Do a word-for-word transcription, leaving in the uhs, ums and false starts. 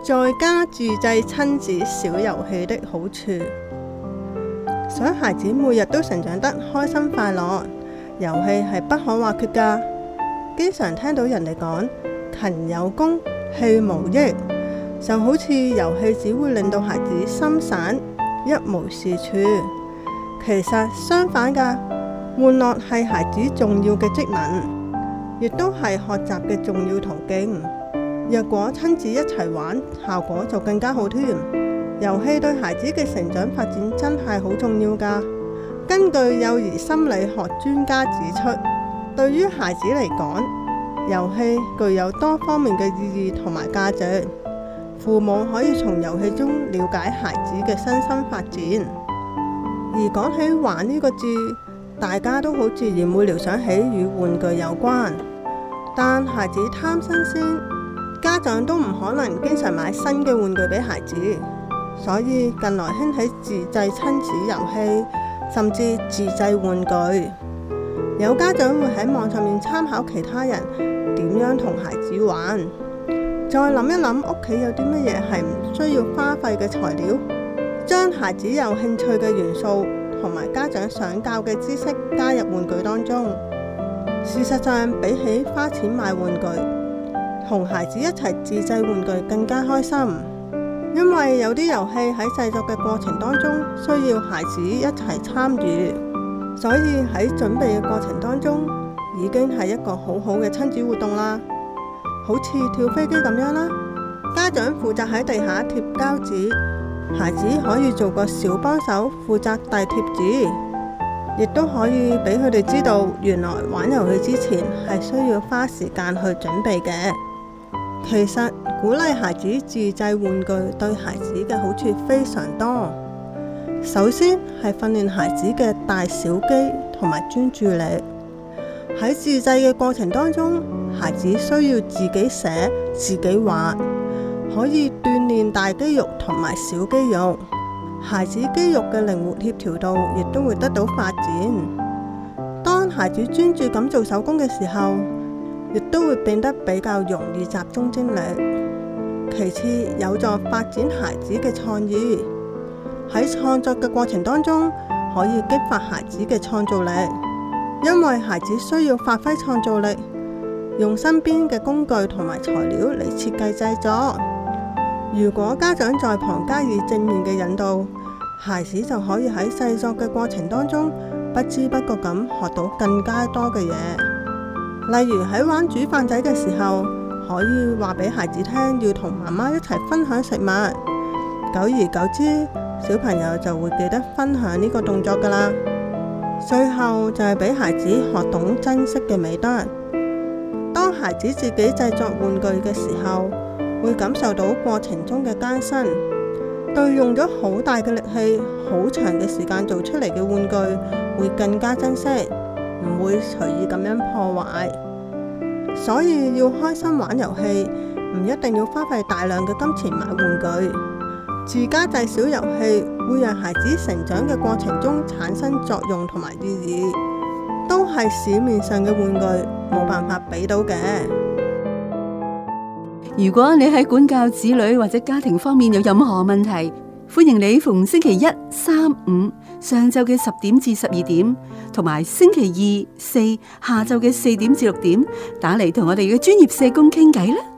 在家自製親子小遊戲的好處。想孩子每日都成長得開心快樂，遊戲係不可或缺㗎。經常聽到人哋講勤有功，戲無益，就好似遊戲只會令到孩子心散，一無是處。其實相反㗎，玩樂係孩子重要嘅職能，亦都係學習嘅重要途徑。若果親子一齊玩，效果就更加好添。遊戲對孩子嘅成長發展真係好重要㗎。根據幼兒心理學專家指出，對於孩子嚟講，遊戲具有多方面嘅意義同埋價值。父母可以從遊戲中了解孩子嘅身心發展。而講起玩呢個字，大家都好自然會聯想起與玩具有關。但孩子貪新鮮，家長都唔可能經常買新嘅玩具俾孩子，所以近來興起自製親子遊戲，甚至自製玩具。有家長會喺網上面參考其他人點樣同孩子玩，再諗一諗屋企有啲乜嘢係唔需要花費嘅材料，將孩子有興趣嘅元素同埋家長想教嘅知識加入玩具當中。事實上，比起花錢買玩具，同孩子一齊自製玩具更加開心，因為有啲遊戲喺製作嘅過程當中需要孩子一齊參與，所以喺準備嘅過程當中已經係一個好好嘅親子活動啦。好似跳飛機咁樣啦，家長負責喺地下貼膠紙，孩子可以做個小幫手，負責遞貼紙，亦都可以俾佢哋知道原來玩遊戲之前係需要花時間去準備嘅。其實鼓勵孩子自製玩具對孩子嘅好處非常多。首先係訓練孩子嘅大小肌同埋專注力。喺自製嘅過程當中，孩子需要自己寫、自己畫，可以鍛煉大肌肉同埋小肌肉。孩子肌肉嘅靈活協調度亦都會得到發展。當孩子專注咁做手工嘅時候，亦都會變得比較容易集中精力。其次，有助發展孩子嘅創意。喺創作嘅過程當中，可以激發孩子嘅創造力，因為孩子需要發揮創造力，用身邊嘅工具同埋材料嚟設計製作。如果家長在旁加以正面嘅引導，孩子就可以喺製作嘅過程當中不知不覺咁學到更加多嘅嘢。例如喺玩煮飯仔嘅時候，可以話俾孩子聽要同媽媽一齊分享食物，久而久之，小朋友就會記得分享呢個動作㗎啦。最後就係俾孩子學懂珍惜嘅美德。當孩子自己製作玩具嘅時候，會感受到過程中嘅艱辛，對用咗好大嘅力氣、好長嘅時間做出嚟嘅玩具會更加珍惜，唔會隨意咁樣破壞。所以要開心玩遊戲，唔一定要花費大量嘅金錢買玩具。自家製小遊戲會讓孩子成長嘅過程中產生作用同埋意義，都係市面上嘅玩具冇辦法俾到嘅。 如果你喺管教子女或者家庭方面有任何問題，歡迎你逢星期一、三、五上晝嘅十點至十二點，同埋星期二、四下晝嘅四點至六點打嚟同我哋嘅專業社工傾偈啦。